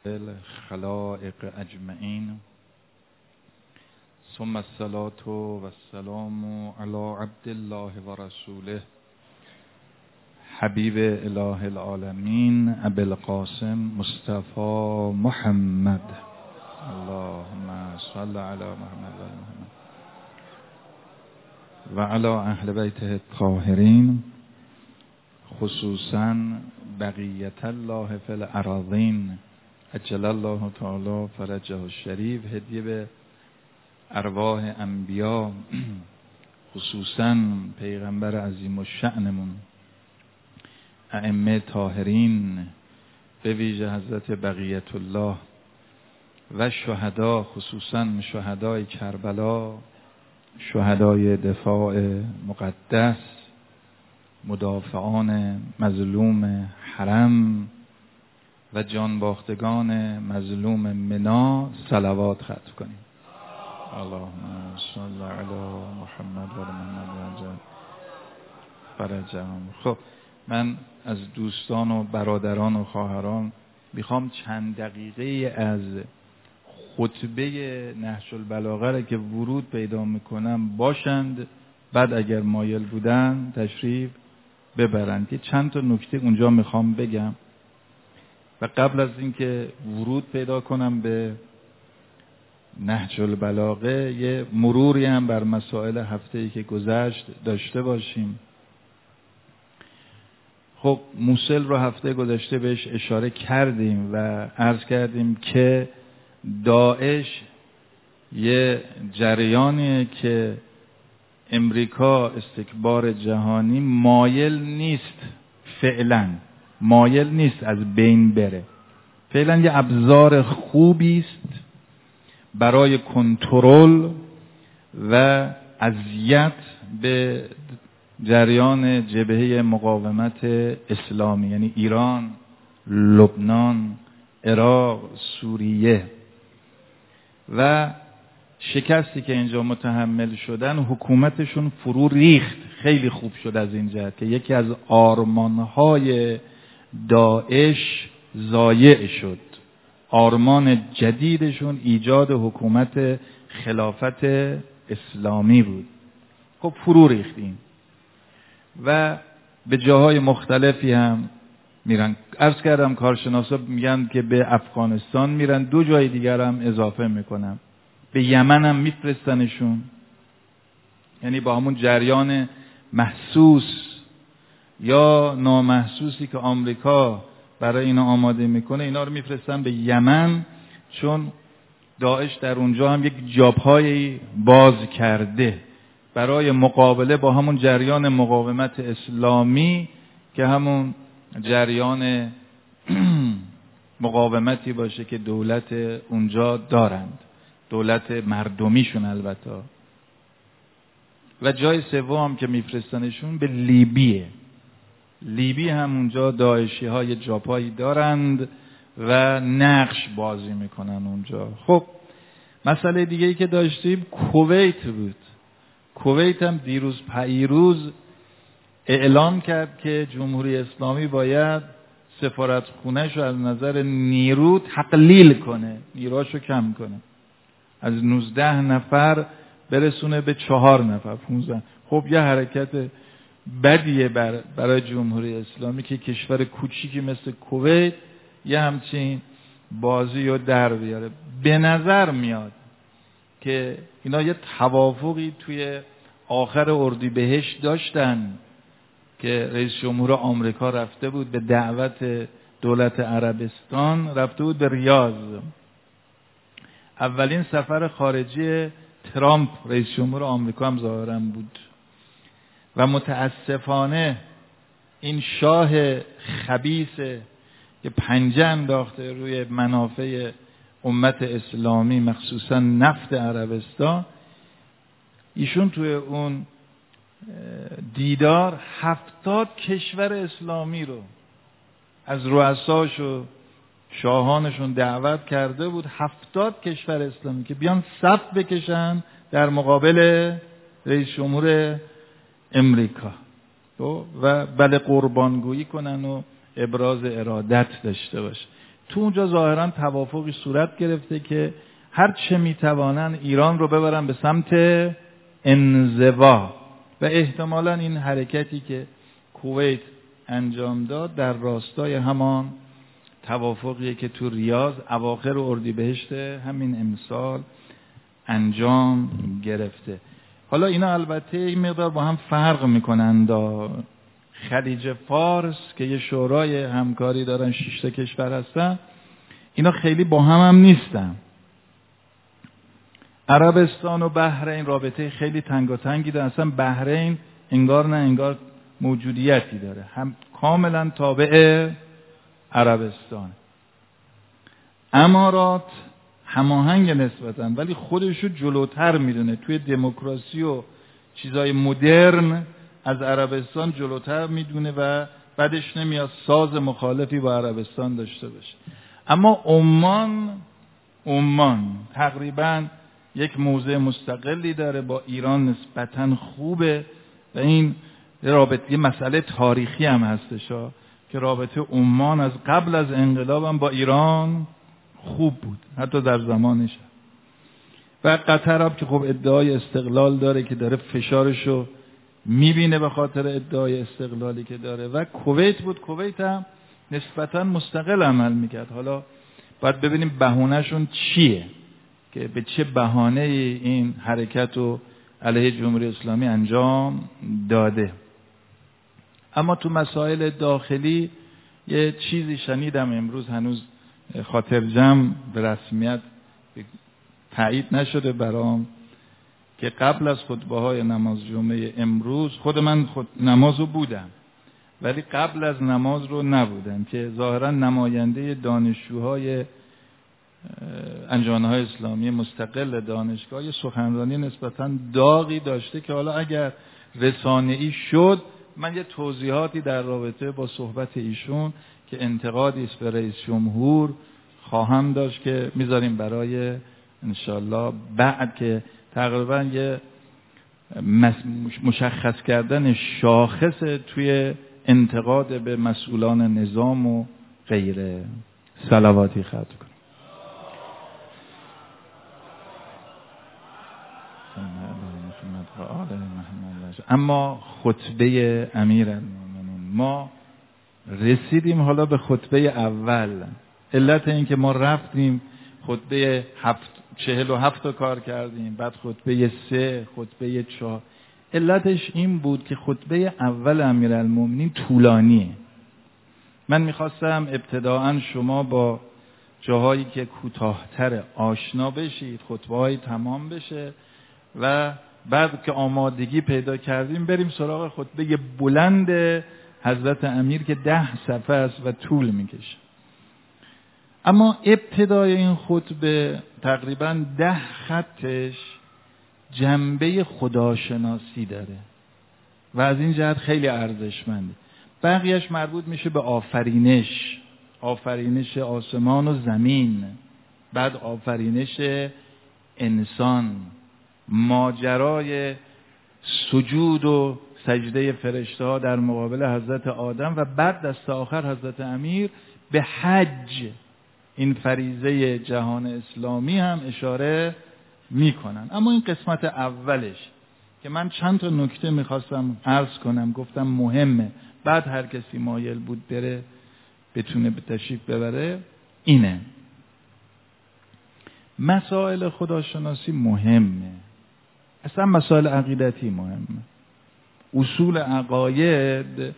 الخلائق اجمعین ثم الصلاة والسلام علی عبد الله و رسوله حبیب اله العالمین ابی القاسم مصطفی محمد اللهم صل علی محمد و علی اهل بیته الطاهرین خصوصا بقیت الله فی الاراضین عجل الله تعالی فرجه الشریف، هدیه به ارواح انبیا خصوصا پیغمبر عظیم الشأنمون ائمه طاهرین، به ویژه حضرت بقیت الله و شهدا، خصوصا شهدای کربلا، شهدای دفاع مقدس، مدافعان مظلوم حرم و جانباختگان مظلوم منا صلوات ختم کنیم. اللهم صل علی محمد و محمد فرجهم. خب من از دوستان و برادران و خواهران میخوام چند دقیقه از خطبه نهج البلاغه را که ورود پیدا میکنم باشند، بعد اگر مایل بودن تشریف ببرند. که چند تا نکته اونجا میخوام بگم و قبل از اینکه ورود پیدا کنم به نهج البلاغه یه مروری هم بر مسائل هفته‌ای که گذشت داشته باشیم. خب موصل رو هفته گذشته بهش اشاره کردیم و عرض کردیم که داعش یه جریانیه که امریکا استکبار جهانی مایل نیست، فعلا مایل نیست از بین بره. فعلا یه ابزار خوبی است برای کنترل و اذیت به جریان جبهه مقاومت اسلامی، یعنی ایران، لبنان، عراق، سوریه. و شکستی که اینجا متحمل شدن، حکومتشون فرو ریخت. خیلی خوب شد از این جهت که یکی از آرمانهای داعش ضایع شد. آرمان جدیدشون ایجاد حکومت خلافت اسلامی بود. خب فرو ریختیم و به جاهای مختلفی هم میرن. عرض کردم کارشناسا میگن که به افغانستان میرن، 2 جای دیگر هم اضافه میکنم، به یمن هم میفرستنشون. یعنی با همون جریان محسوس یا نامحسوسی که آمریکا برای اینا آماده میکنه، اینا رو میفرستن به یمن، چون داعش در اونجا هم یک جابهایی باز کرده برای مقابله با همون جریان مقاومت اسلامی که همون جریان مقاومتی باشه که دولت اونجا دارند، دولت مردمیشون البته. و جای سوم که میفرستنشون به لیبیه. لیبی هم اونجا داعشی های جاپایی دارند و نقش بازی میکنن اونجا. خب مسئله دیگه ای که داشتیم کویت بود. کویت هم دیروز پیروز اعلام کرد که جمهوری اسلامی باید سفارتخونه‌ش رو از نظر نیرو تقلیل کنه، نیروهاشو کم کنه، از 19 نفر برسونه به 4 نفر 15. خب یه حرکت بدیه برای جمهوری اسلامی که کشور کوچیکی مثل کویت یه همچین بازی رو در بیاره. به نظر میاد که اینا یه توافقی توی آخر اردیبهشت داشتن که رئیس جمهور آمریکا رفته بود به دعوت دولت عربستان، رفته بود به ریاض. اولین سفر خارجی ترامپ رئیس جمهور آمریکا هم ظاهرا بود. و متاسفانه این شاه خبیث که پنجه انداخته روی منافع امت اسلامی، مخصوصا نفت عربستان، ایشون توی اون دیدار 70 کشور اسلامی رو از رؤساش و شاهانشون دعوت کرده بود. 70 کشور اسلامی که بیان صف بکشن در مقابل رئیس جمهور امریکا و بله قربانگویی کنن و ابراز ارادت داشته باشه. تو اونجا ظاهرا توافقی صورت گرفته که هر چه میتوانن ایران رو ببرن به سمت انزوا و احتمالاً این حرکتی که کویت انجام داد در راستای همان توافقیه که تو ریاض اواخر اردیبهشت همین امسال انجام گرفته. حالا اینا البته این مقدار با هم فرق میکنند. خلیج فارس که یه شورای همکاری دارن 6 تا کشور هستن، اینا خیلی با هم نیستن. عربستان و بحرین رابطه خیلی تنگاتنگی دارن. اصلا بحرین انگار نه انگار موجودیتی داره، هم کاملا تابع عربستان. امارات هماهنگ نسبتاً ولی خودشو جلوتر میدونه، توی دموکراسی و چیزای مدرن از عربستان جلوتر میدونه و بعدش نمیاد ساز مخالفی با عربستان داشته باشه. اما عمان تقریباً یک موضع مستقلی داره، با ایران نسبتاً خوبه و این رابطه مسئله تاریخی هم هستش که رابطه عمان از قبل از انقلاب هم با ایران خوب بود، حتی در زمانش. و قطر هم که خب ادعای استقلال داره که داره فشارشو میبینه به خاطر ادعای استقلالی که داره. و کویت بود، کویت هم نسبتاً مستقل عمل میکرد. حالا باید ببینیم بهونهشون چیه که به چه بهانه این حرکت رو علیه جمهوری اسلامی انجام داده. اما تو مسائل داخلی یه چیزی شنیدم امروز، هنوز خاطر جمع به رسمیت تایید نشده برام، که قبل از خطبه‌های نماز جمعه امروز، خود من نمازو بودم ولی قبل از نماز رو نبودم، که ظاهرا نماینده دانشجوهای انجمن‌های اسلامی مستقل دانشگاه یه سخنرانی نسبتاً داغی داشته که حالا اگر رسانه‌ای شد من یه توضیحاتی در رابطه با صحبت ایشون که انتقادی است به رئیس جمهور خواهم داشت که میذاریم برای انشالله بعد، که تقریبا یه مشخص کردن شاخص توی انتقاد به مسئولان نظام و غیره. صلواتی ختم کنیم. اما خطبه امیرالمومنین، ما رسیدیم حالا به خطبه اول. علت این که ما رفتیم خطبه 47 رو کار کردیم، بعد خطبه 3، خطبه 4، علتش این بود که خطبه اول امیرالمومنین طولانیه. من میخواستم ابتداءً شما با جاهایی که کوتاه‌تر آشنا بشید، خطبه‌های تمام بشه و بعد که آمادگی پیدا کردیم بریم سراغ خطبه بلند حضرت امیر که 10 صفحه است و طول میکشه. اما ابتدای این خطبه تقریباً 10 خطش جنبه خداشناسی داره و از این جهت خیلی ارزشمنده. بقیهش مربوط میشه به آفرینش آسمان و زمین، بعد آفرینش انسان، ماجرای سجود و سجده فرشته ها در مقابل حضرت آدم و بعد دست آخر حضرت امیر به حج، این فریضه جهان اسلامی هم اشاره میکنن. اما این قسمت اولش که من چند تا نکته میخواستم عرض کنم، گفتم مهمه، بعد هر کسی مایل بود بره بتونه به تشریف ببره، اینه. مسائل خداشناسی مهمه، اصلا مسائل عقیدتی مهمه. اصول عقاید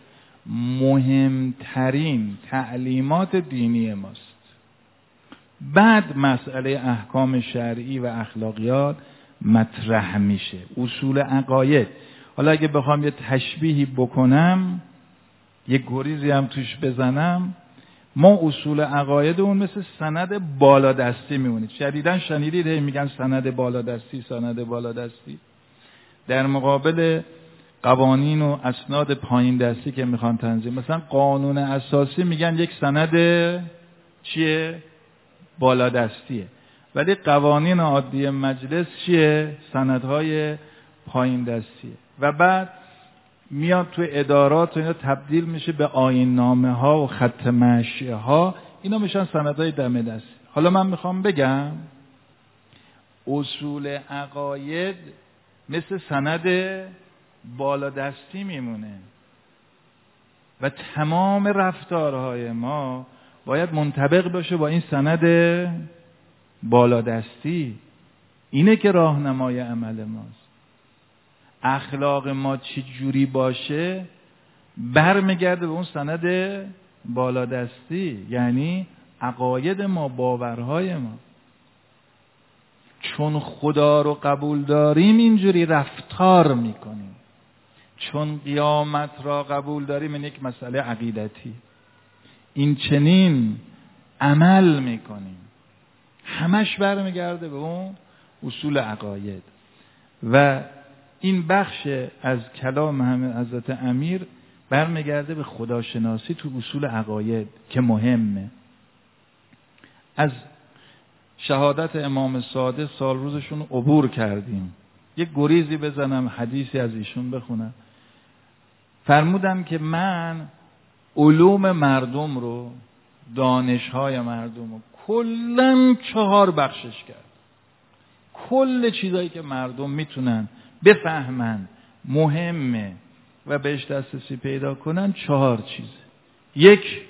مهمترین تعلیمات دینی ماست. بعد مسئله احکام شرعی و اخلاقیات مطرح میشه. اصول عقاید، حالا اگه بخوام یه تشبیهی بکنم، یه گریزی هم توش بزنم، ما اصول عقاید اون مثل سند بالادستی میمونید. شدیداً شنیدید میگن سند بالادستی در مقابل قوانین و اسناد پایین دستی که میخوان تنظیم. مثلا قانون اساسی میگن یک سند چیه؟ بالادستیه. ولی قوانین عادی مجلس چیه؟ سندهای پایین دستیه. و بعد میاد توی ادارات و اینا تبدیل میشه به آیین نامه ها و خط مشی ها اینا میشن سندهای دم دستی. حالا من میخوام بگم اصول عقاید مثل سند بالا دستی میمونه و تمام رفتارهای ما باید منطبق باشه با این سند بالا دستی. اینه که راهنمای عمل ماست. اخلاق ما چی جوری باشه برمیگرده به اون سند بالا دستی، یعنی عقاید ما، باورهای ما. چون خدا رو قبول داریم اینجوری رفتار میکنیم، چون قیامت را قبول داریم، این یک مسئله عقیدتی، این چنین عمل میکنیم. همش برمیگرده به اون اصول عقاید. و این بخش از کلام همه حضرت امیر برمیگرده به خداشناسی تو اصول عقاید که مهمه. از شهادت امام صادق سال روزشون عبور کردیم. یک گریزی بزنم، حدیثی از ایشون بخونم. فرمودن که من علوم مردم رو، دانش‌های مردم رو کلاً 4 بخشش کرد. کل چیزایی که مردم میتونن بفهمن مهمه و بهش دسترسی پیدا کنن 4 چیز. 1،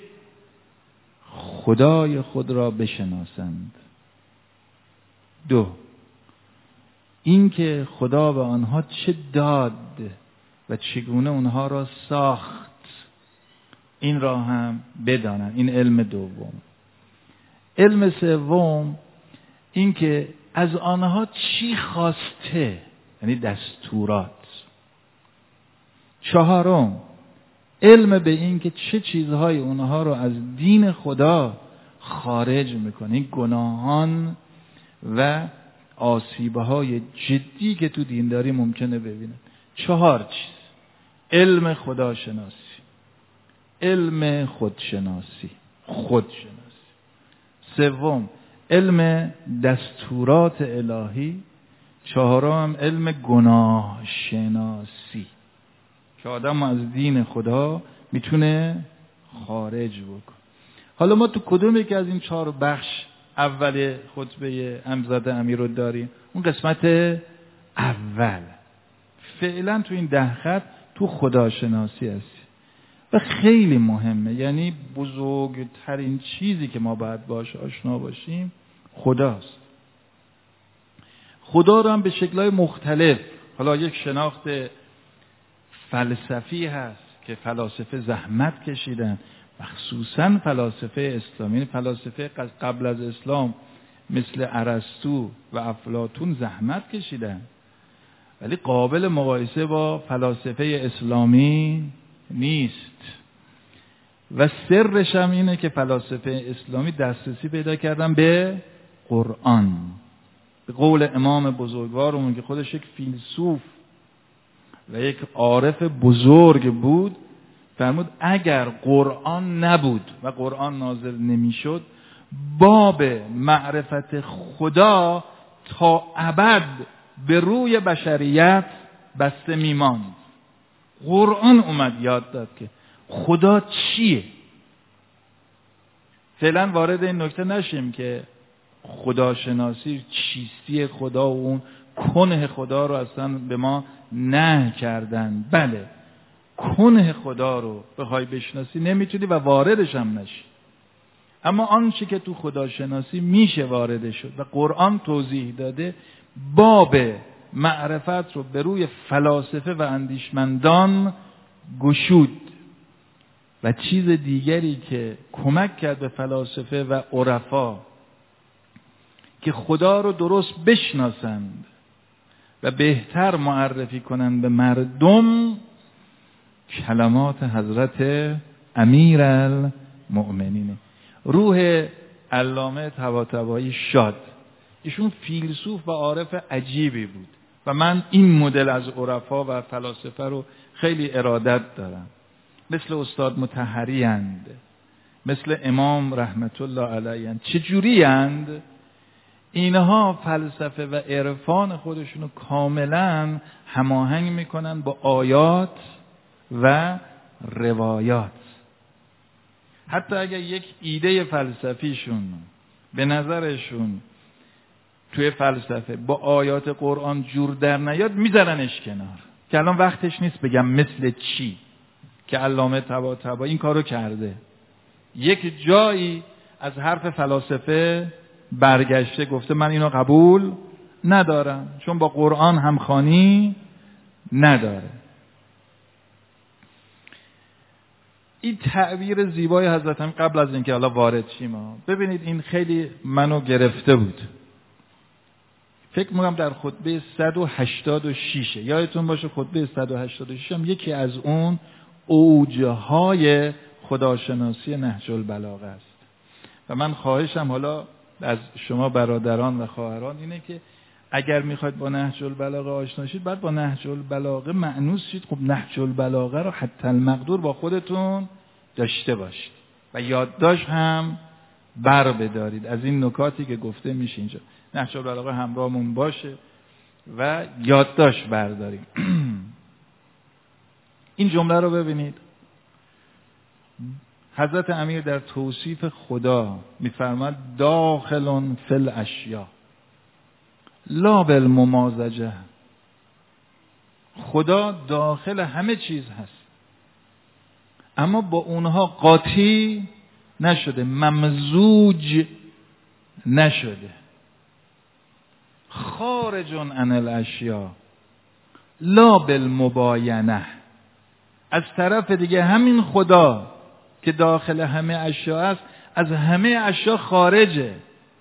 خدای خود را بشناسند. 2، اینکه خدا به آنها چه داد و چگونه اونها را ساخت، این را هم بدانند. این علم دوم. علم سوم اینکه از آنها چی خواسته، یعنی دستورات. 4، علم به این که چه چیزهای اونها رو از دین خدا خارج میکنه، این گناهان و آسیبهای جدی که تو دینداری ممکنه ببینه. 4 چیز: علم خداشناسی، علم خودشناسی، 3، علم دستورات الهی، 4 علم گناه شناسی که آدم از دین خدا میتونه خارج بکنه. حالا ما تو کدوم یکی از این 4 بخش اول خطبه امامزاده امیر رو داریم؟ اون قسمت اول فعلا تو این 10 خط تو خداشناسی هست و خیلی مهمه. یعنی بزرگترین چیزی که ما باید باش آشنا باشیم خداست. خدا رو هم به شکل‌های مختلف، حالا یک شناخت فلسفی هست که فلاسفه زحمت کشیدن، مخصوصاً فلاسفه اسلامی، فلاسفه قبل از اسلام مثل ارسطو و افلاطون زحمت کشیدن، ولی قابل مقایسه با فلاسفه اسلامی نیست. و سرش هم اینه که فلاسفه اسلامی دسترسی پیدا کردن به قرآن. به قول امام بزرگوارمون که خودش یک فیلسوف و یک عارف بزرگ بود، فرمود اگر قرآن نبود و قرآن نازل نمیشد، باب معرفت خدا تا ابد به روی بشریت بسته میماند. قرآن اومد یاد داد که خدا چیه. فعلا وارد این نکته نشیم که خداشناسی، چیستی خدا و اون کنه خدا رو اصلا به ما نه کردن. بله، کنه خدا رو بخوای بشناسی نمیتونی و واردش هم نشی. اما آنچه که تو خداشناسی میشه وارد شد و قرآن توضیح داده، باب معرفت رو به روی فلاسفه و اندیشمندان گشود. و چیز دیگری که کمک کرد به فلاسفه و عرفا که خدا رو درست بشناسند و بهتر معرفی کنند به مردم، کلمات حضرت امیرالمؤمنین، روح علامه طباطبایی شاد. ایشون فیلسوف و عارف عجیبی بود و من این مدل از عرفا و فلاسفه رو خیلی ارادت دارم. مثل استاد مطهری اند، مثل امام رحمت الله علیه اند. چجوری اند؟ اینها فلسفه و عرفان خودشونو کاملا هماهنگ میکنن با آیات و روایات. حتی اگر یک ایده فلسفیشون به نظرشون توی فلسفه با آیات قرآن جور در نیاد میذارنش کنار، که الان وقتش نیست بگم مثل چی، که علامه طباطبایی این کارو کرده. یک جایی از حرف فلاسفه برگشته گفته من اینو قبول ندارم، چون با قرآن همخوانی نداره. این تعبیر زیبای حضرت امین قبل از اینکه حالا وارد شیم، ببینید این خیلی منو گرفته بود. فکر می‌کنم در خطبه 186 یادتون باشه، خطبه 186 هم یکی از اون اوجهای خداشناسی نهج البلاغه است. و من خواهشم حالا از شما برادران و خواهران اینه که اگر میخواید با نهج البلاغه آشنا شید، بعد با نهج البلاغه مأنوس شید. خب نهج البلاغه رو حتی المقدور با خودتون داشته باشید و یادداشت هم بر بدارید از این نکاتی که گفته میشه اینجا. نهج البلاغه همراهمون باشه و یادداشت برداریم. این جمله رو ببینید، حضرت امیر در توصیف خدا میفرماد داخل فی الاشیاء لا بالممازجه. خدا داخل همه چیز هست، اما با اونها قاطی نشده، ممزوج نشده. خارج عن الاشیاء لا بالمباینه. از طرف دیگه همین خدا که داخل همه اشیاء است از همه اشیاء خارجه،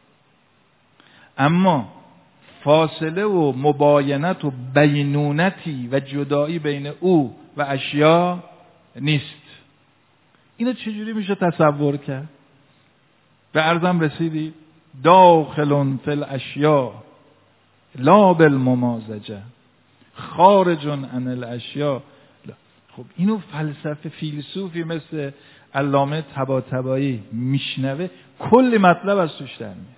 اما فاصله و مباینت و بینونتی و جدایی بین او و اشیاء نیست. اینو چجوری میشه تصور کرد؟ به عرضم رسیدی داخل فی الاشیاء لا بالممازجه خارج عن الاشیاء. خب اینو فلسفه فیلسوفی مثل علامه طباطبایی میشنوه، کلی مطلب از توش در میاره.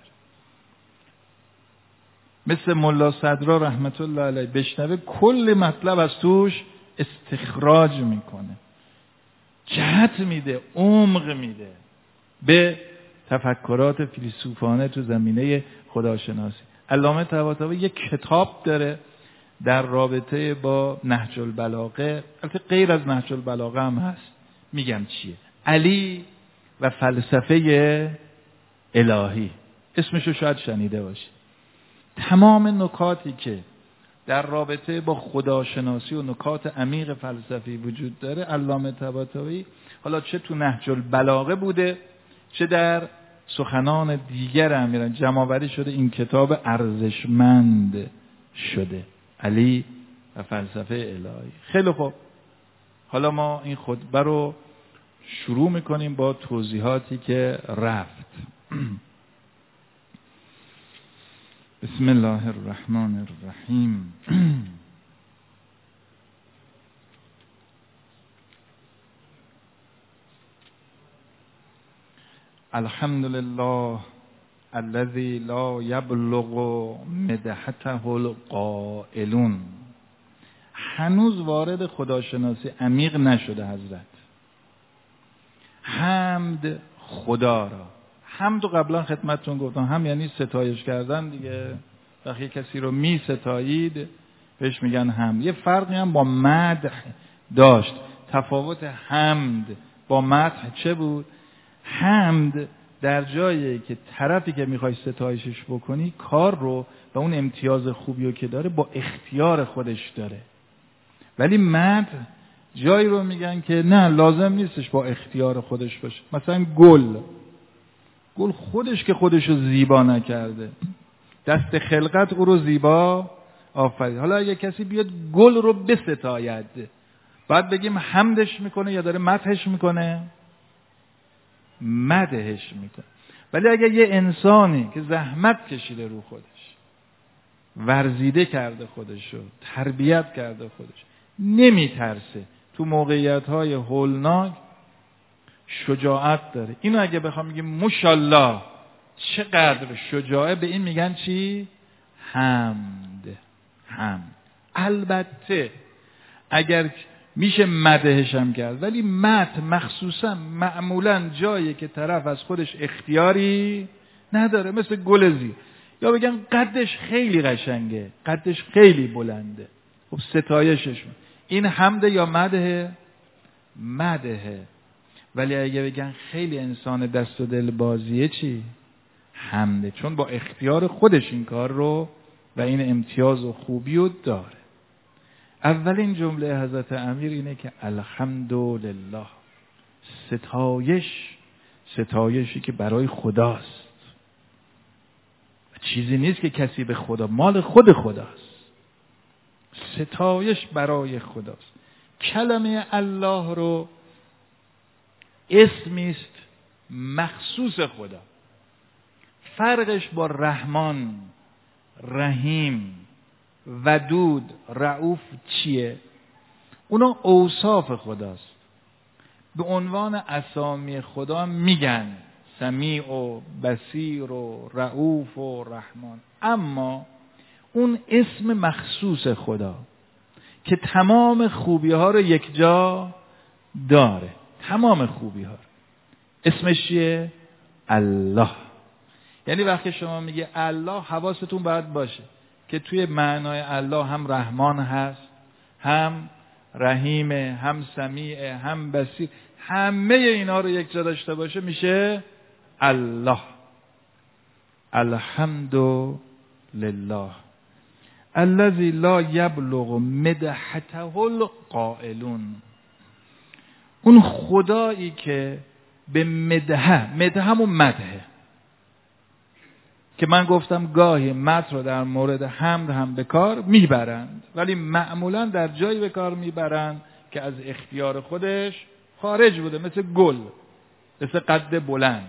مثل ملا صدرا رحمت الله علیه بشنوه، کلی مطلب از توش استخراج میکنه، جهت میده، عمق میده به تفکرات فیلسوفانه تو زمینه خداشناسی. علامه طباطبایی یک کتاب داره در رابطه با نهج البلاغه، البته غیر از نهج البلاغه هم هست، میگم چیه، علی و فلسفه الهی، اسمشو شاید شنیده باشید. تمام نکاتی که در رابطه با خداشناسی و نکات عمیق فلسفی وجود داره، علامه طباطبایی حالا چه تو نهج البلاغه بوده چه در سخنان دیگر امیران جمع‌آوری شده، این کتاب ارزشمند شده، علی و فلسفه الهی. خیلی خوب، حالا ما این خطبه رو شروع میکنیم با توضیحاتی که رفت. بسم الله الرحمن الرحیم. الحمد لله الذي لا يبلغ مدحته القائلون. هنوز وارد خداشناسی عمیق نشده حضرت. حمد خدا را، حمد رو قبلا خدمتتون گفتم، هم یعنی ستایش کردن دیگه. وقتی کسی رو می ستایید بهش میگن حمد. یه فرقی هم با مدح داشت. تفاوت حمد با مدح چه بود؟ حمد در جایی که طرفی که میخوای ستایشش بکنی کار رو و اون امتیاز خوبی رو که داره با اختیار خودش داره، ولی مدح جایی رو میگن که نه لازم نیستش با اختیار خودش باشه. مثلا گل خودش که خودش رو زیبا نکرده، دست خلقت او رو زیبا آفرید. حالا اگه کسی بیاد گل رو بستاید، بعد بگیم حمدش میکنه یا داره مدحش میکنه؟ مدحش میکنه. ولی اگه یه انسانی که زحمت کشیده رو خودش، ورزیده کرده خودش رو، تربیت کرده خودش، نمیترسه، تو موقعیت‌های هولناک شجاعت داره، اینو اگه بخوام بگیم ماشاءالله چقدر شجاعه، به این میگن چی؟ حمد. البته اگر میشه مدحش هم کرد، ولی مدح مخصوصا معمولا جایی که طرف از خودش اختیاری نداره، مثل گل زیر، یا بگن قدش خیلی قشنگه، قدش خیلی بلنده، خب ستایشش، این حمده یا مدحه؟ مدحه. ولی اگه بگن خیلی انسان دست و دل بازیه، چی؟ حمده، چون با اختیار خودش این کار رو و این امتیاز و خوبی رو داره. اولین جمله حضرت امیر اینه که الحمدلله، ستایشی که برای خداست، چیزی نیست که کسی به خدا، مال خود خداست، ستایش برای خداست. کلمه الله رو اسمی است مخصوص خدا. فرقش با رحمان، رحیم، ودود، رؤوف چیه؟ اونا اوصاف خداست، به عنوان اسامی خدا میگن سمیع و بصیر و رؤوف و رحمان، اما اون اسم مخصوص خدا که تمام خوبی ها رو یک جا داره، تمام خوبی ها رو. اسمش چیه؟ الله. یعنی وقتی شما میگه الله، حواستون باید باشه که توی معنای الله هم رحمان هست، هم رحیمه، هم سمیعه، هم بصیر، همه اینا رو یک جا داشته باشه، میشه الله. الحمدلله الذی لا یبلغ مدحته القائلون. اون خدایی که به مدحه همون مدحه که من گفتم گاهی مدح رو در مورد حمد هم به کار میبرند، ولی معمولا در جایی به کار میبرند که از اختیار خودش خارج بوده، مثل گل، مثل قد بلند.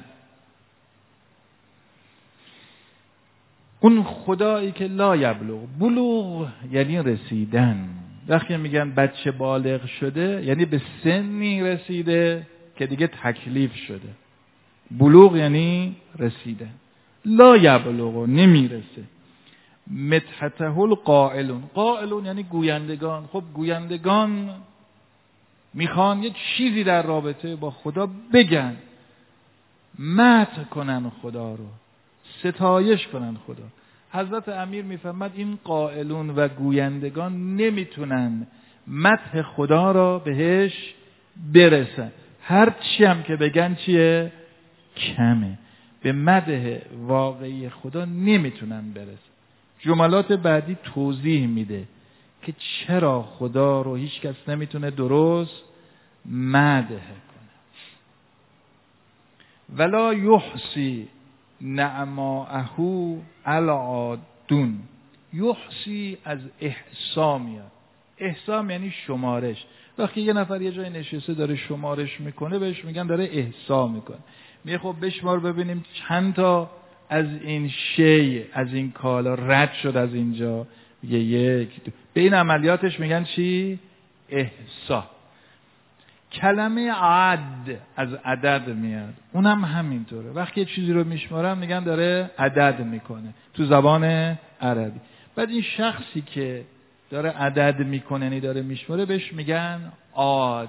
اون خدایی که لا یبلغ، بلوغ یعنی رسیدن. وقتی میگن بچه بالغ شده یعنی به سنی رسیده که دیگه تکلیف شده. بلوغ یعنی رسیدن. لا یبلغ، نمیرسه. مدحته القائلون، قائلون یعنی گویندگان. خب گویندگان میخوان یک چیزی در رابطه با خدا بگن، مدح کنن خدا رو، ستایش کنن خدا. حضرت امیر میفهمد این قائلون و گویندگان نمیتونن مدح خدا را بهش برسن، هر چی هم که بگن چیه؟ کمه. به مدح واقعی خدا نمیتونن برسن. جملات بعدی توضیح میده که چرا خدا رو هیچ کس نمیتونه درست مدح کنه. ولا یحصی نعماءه العادون. یحصی از احصا میاد. احصا یعنی شمارش. وقتی یه نفر یه جای نشسته داره شمارش میکنه بهش میگن داره احصا میکنه. میگه خب بشمار ببینیم چند تا از این شی، از این کالا رد شد از اینجا. میگه 1 2. به این عملیاتش میگن چی؟ احصا. کلمه عد از عدد میاد، اونم همینطوره. وقتی یه چیزی رو میشمارن میگن داره عدد میکنه تو زبان عربی. بعد این شخصی که داره عدد میکنه، یعنی داره میشماره، بهش میگن عاد.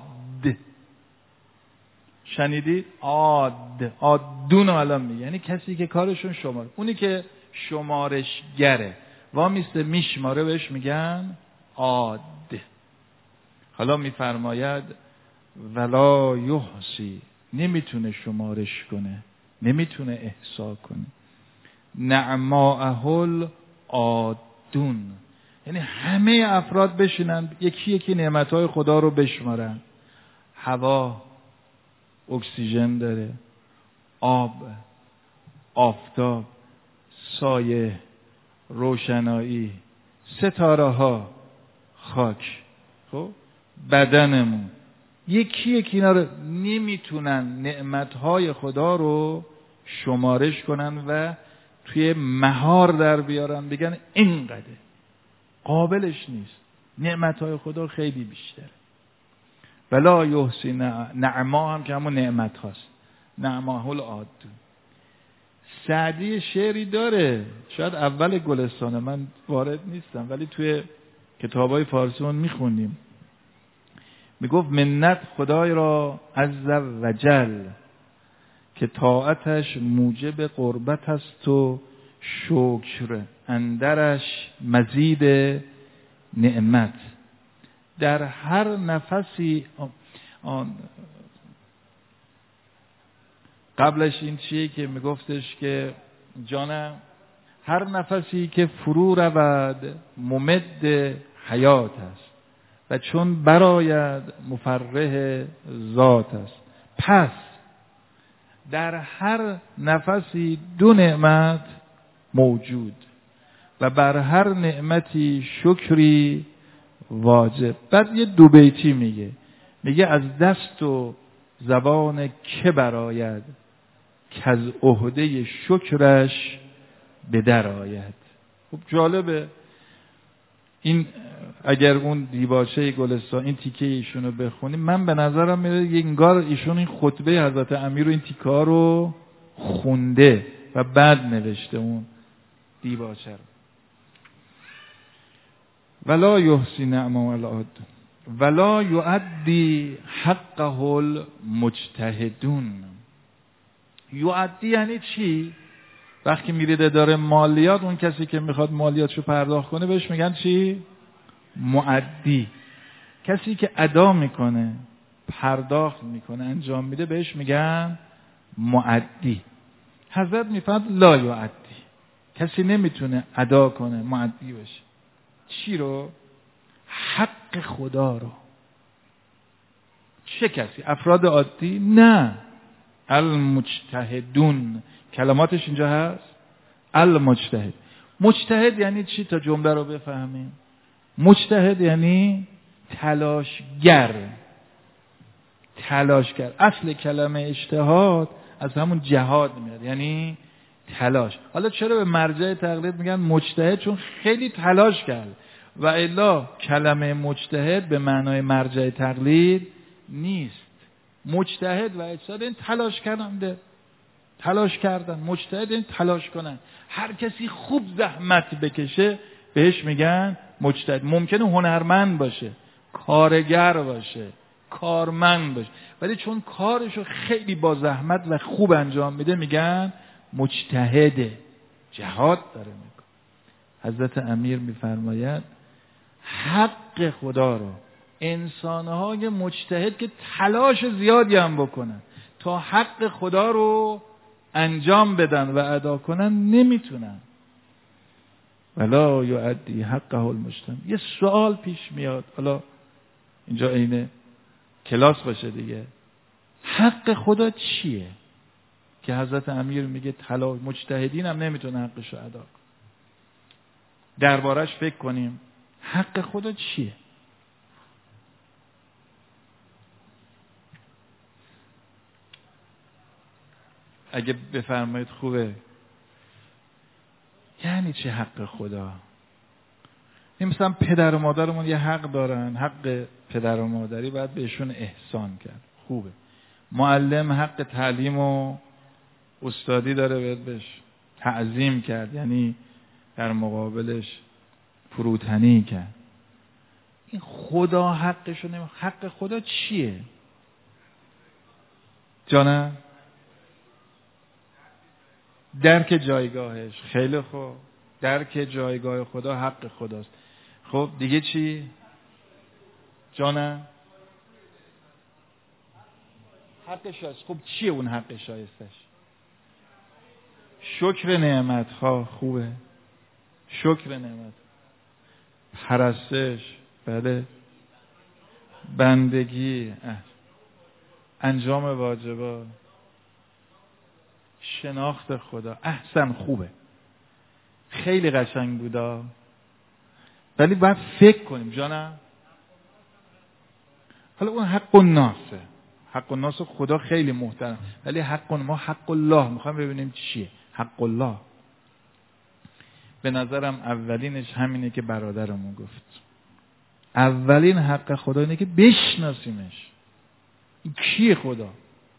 شنیدید؟ عادون الان میگه، یعنی کسی که کارشون شماره. اونی که شمارشگره وامیسته میشماره بهش میگن عاد. حالا میفرماید ولا یحصی، نمیتونه شمارش کنه، نمیتونه احصا کنه. نعماءه العادون، یعنی همه افراد بشینن یکی یکی نعمتهای خدا رو بشمارن. هوا، اکسیژن داره، آب، آفتاب، سایه، روشنایی، ستاره ها، خاک، خب بدنمون، یکی یکی اینا رو نمیتونن نعمتهای خدا رو شمارش کنن و توی مهار در بیارن بگن اینقدر. قابلش نیست. نعمتهای خدا خیلی بیشتره. ولا یحصی نعما هم که همون نعمت هاست. نعماه العادون. سعدی شعری داره، شاید اول گلستانه، من وارد نیستم ولی توی کتابای فارسی اون میخونیم. میگفت منت خدای را عز و جل که طاعتش موجب قربت است و شکر اندرش مزید نعمت. در هر نفسی قبلش این چیه که میگفتش که جانم هر نفسی که فرو رود ممد حیات است و چون براید مفرح ذات است. پس در هر نفسی دو نعمت موجود و بر هر نعمتی شکری واجب. بعد یه دو بیتی میگه از دست و زبان که براید که از عهده شکرش به در آید. خب جالبه این. اگر اون دیباچه گلستان این تیکه ایشونو بخونیم، من به نظرم میاد انگار ایشون این خطبه حضرت امیر رو این تیکه ها رو خونده و بعد نوشته اون دیباچه رو. ولا یحصی نعمه العاد ولا یؤدی حقه المجتهدون. یؤدی یعنی چی؟ وقتی میرید اداره مالیات، اون کسی که میخواد مالیاتشو پرداخت کنه بهش میگن چی؟ مؤدی. کسی که ادا میکنه، پرداخت میکنه، انجام میده بهش میگن مؤدی. حضرت میفرماد لا یؤدی، کسی نمیتونه ادا کنه مؤدی بشه. چی رو؟ حق خدا رو. چه کسی؟ افراد عادی؟ نه، المجتهدون. کلماتش اینجا هست المجتهد. مجتهد یعنی چی؟ تا جمله رو بفهمیم. مجتهد یعنی تلاشگر. تلاشگر. اصل کلمه اجتهاد از همون جهاد میاد، یعنی تلاش. حالا چرا به مرجع تقلید میگن مجتهد؟ چون خیلی تلاش کرد، و الا کلمه مجتهد به معنای مرجع تقلید نیست. مجتهد و اجتهاد این تلاش کننده، تلاش کردن. مجتهد این تلاش کنن. هر کسی خوب زحمت بکشه بهش میگن مجتهد. ممکنه هنرمند باشه، کارگر باشه، کارمند باشه، ولی چون کارشو خیلی با زحمت و خوب انجام میده میگن مجتهده، جهاد داره میکنه. حضرت امیر میفرماید حق خدا رو انسانهای مجتهد که تلاش زیادی هم بکنن تا حق خدا رو انجام بدن و ادا کنن نمیتونن. ولا یؤدی حقه المجتهد. یه سوال پیش میاد، حالا اینجا عین کلاس باشه دیگه. حق خدا چیه که حضرت امیر میگه تلاش، مجتهدین هم نمیتونه حقش رو ادا کنه؟ دربارش فکر کنیم. حق خدا چیه؟ اگه بفرمایید خوبه. یعنی چه حق خدا؟ این مثلا پدر و مادرمون یه حق دارن، حق پدر و مادری باید بهشون احسان کرد، خوبه. معلم حق تعلیم و استادی داره، باید بهش تعظیم کرد، یعنی در مقابلش فروتنی کرد. این خدا حقشو نمی. حق خدا چیه؟ جانم؟ درک جایگاهش. خیلی خوب، درک جایگاه خدا حق خداست. خب دیگه چی؟ جانم؟ حق شایست. خب چیه اون حق شایستش؟ شکر نعمت ها. خوبه، شکر نعمت، پرستش، بله، بندگی، انجام واجبات، شناخت خدا. احسن، خوبه، خیلی قشنگ بودا، ولی باید فکر کنیم. جانم؟ حالا اون حق الناسه. حق الناس خدا خیلی محترم، ولی حق ما حق الله میخوایم ببینیم چیه حق الله. به نظرم اولینش همینه که برادرمون گفت. اولین حق خدا اینه که بشناسیمش. این کیه خدا؟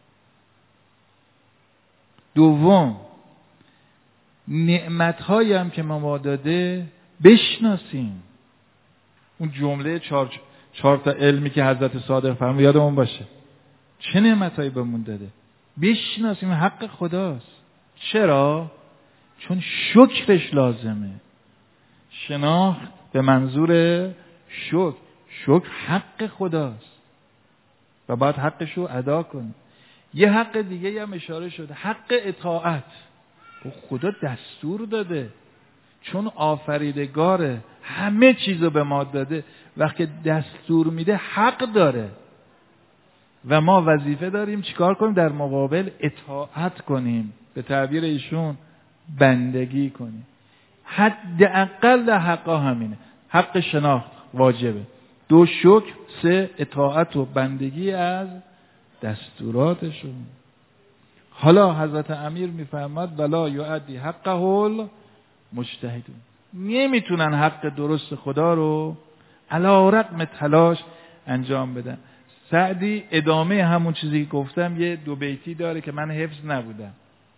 دوم، نعمت‌هایی هم که ما داده بشناسیم. اون جمله 4 تا علمی که حضرت صادق فرمود یادمون باشه. چه نعمتایی بهمون داده. بشناسیم حق خداست. چرا؟ چون شکرش لازمه. شناخت به منظور شکر حق خداست و باید حقش رو ادا کنیم. یه حق دیگه هم اشاره شده، حق اطاعت. خدا دستور داده، چون آفریدگاره، همه چیزو به ما داده. وقتی دستور میده حق داره و ما وظیفه داریم چیکار کنیم؟ در مقابل اطاعت کنیم، به تعبیر ایشون بندگی کنیم. حداقل حقا همینه. حق شناخت واجبه، 2 شکر، 3 اطاعت و بندگی از دستوراتشون. حالا حضرت امیر میفرماد ولا یؤدی حقه المجتهدون، نمیتونن حق درست خدا رو علی رغم تلاش انجام بدن. سعدی ادامه همون چیزی که گفتم یه 2 بیتی داره که من حفظ نبودم.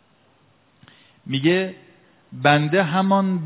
میگه بنده همان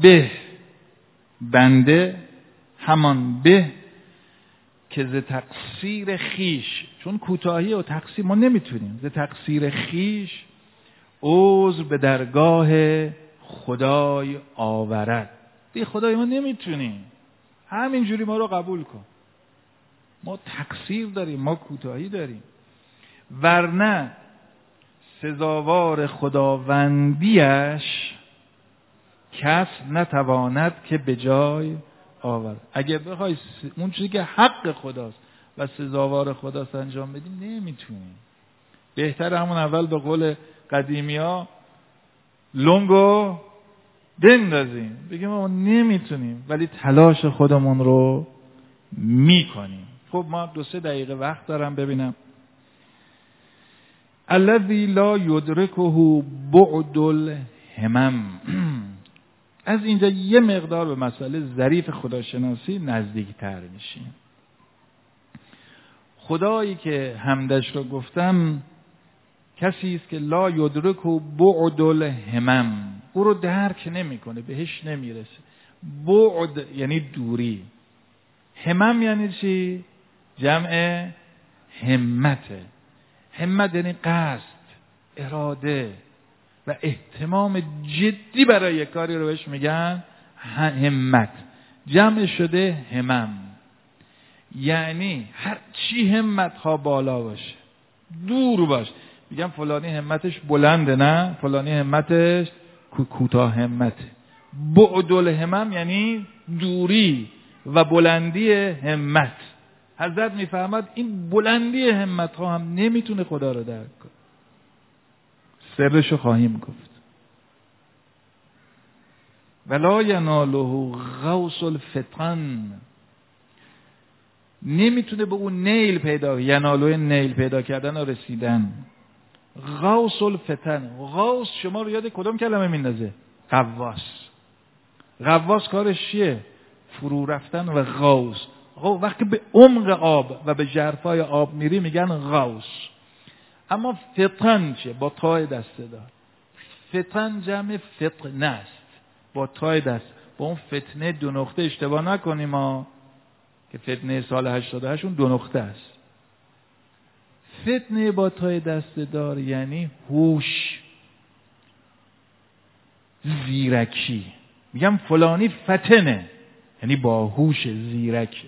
به که ز تقصیر خیش، چون کوتاهی و تقصیر ما نمیتونیم، ز تقصیر خیش عذر به درگاه خدای آورد. دی خدای ما نمیتونیم، همینجوری ما رو قبول کن. ما تقصیر داریم، ما کوتاهی داریم، ورنه سزاوار خداوندیش کس نتواند که به جای آورد. اگه بخوای اون چیزی که حق خداست و سزاوار خداست انجام بدیم نمیتونیم. بهتر همون اول به قول قدیمی ها لنگو بندازیم، بگیم ما نمیتونیم ولی تلاش خودمون رو میکنیم. خب ما 2-3 دقیقه وقت دارم ببینم. الذی لا یدرکه بعد الهمم. از اینجا یه مقدار به مسئله ظریف خداشناسی نزدیکتر میشیم. خدایی که حمدش رو گفتم کسی است که لا یدرکه بعد الهمم، او رو درک نمیکنه، بهش نمیرسه. بعد یعنی دوری، همم یعنی چی؟ جمع همته. همت یعنی قصد، اراده و اهتمام جدی برای کاری رو بهش میگن همت. جمع شده همم، یعنی هر چی همت ها بالا باشه دور باشه. میگم فلانی همتش بلنده، نه فلانی همتش کوتاه همته. بعد الهمم یعنی دوری و بلندی همت. حضرت میفهمد این بلندی همت ها هم نمیتونه خدا رو درک کنه. سرشو خواهیم گفت. ولا یناله غوث الفتن، نمیتونه به اون نیل پیدا، یناله نیل پیدا کردن و رسیدن. غوث الفتن، غوث شما رو یاد کدوم کلمه میندازه؟ غواص. غواص کارش چیه؟ فرو رفتن. و غوث وقتی به عمق آب و به ژرفای آب میری میگن غوث. اما فتن چیه؟ با تای دسته دار. فتن جمع فتنه است، با تای دست. با اون فتنه 2 نقطه اشتباه نکنیم ما، که فتنه سال 88 اون 2 نقطه است. فتنه با تای دست دار یعنی هوش، زیرکی. میگم فلانی فتنه یعنی با هوش، زیرک.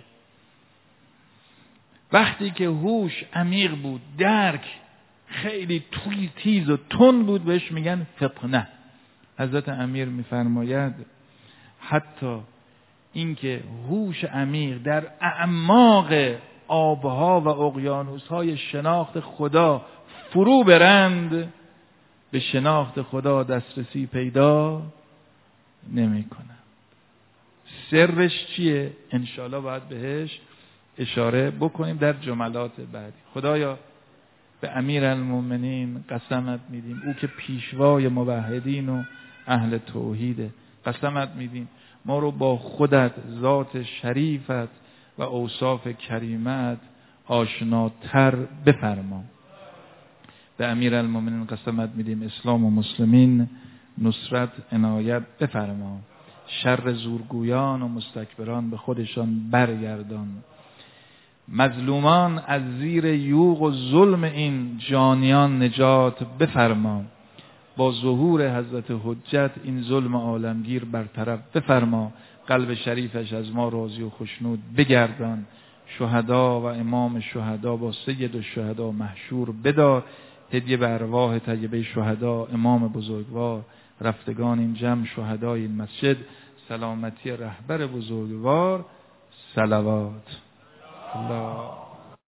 وقتی که هوش عمیق بود، درک خیلی تیز و تند بود، بهش میگن فطنه. حضرت امیر میفرماید حتی اینکه هوش عمیق در اعماق آبها و اقیانوسهای شناخت خدا فرو برند، به شناخت خدا دسترسی پیدا نمی کنند. سرش چیه؟ انشالله باید بهش اشاره بکنیم در جملات بعدی. خدایا به امیرالمومنین قسمت میدیم، او که پیشوای موحدین و اهل توحیده. قسمت میدیم ما رو با خودت، ذات شریفت و اوصاف کریمت آشناتر بفرما. به امیرالمومنین قسمت میدیم اسلام و مسلمین نصرت عنایت بفرما. شر زورگویان و مستکبران به خودشان برگردان. مظلومان از زیر یوغ و ظلم این جانیان نجات بفرما. با ظهور حضرت حجت این ظلم عالمگیر برطرف بفرما. قلب شریفش از ما راضی و خشنود بگردان. شهدا و امام شهدا با سید الشهدا محشور بدار. هدیه به ارواح طیبه شهدا، امام بزرگوار، رفتگان این جمع، شهدای این مسجد، سلامتی رهبر بزرگوار. صلوات الله.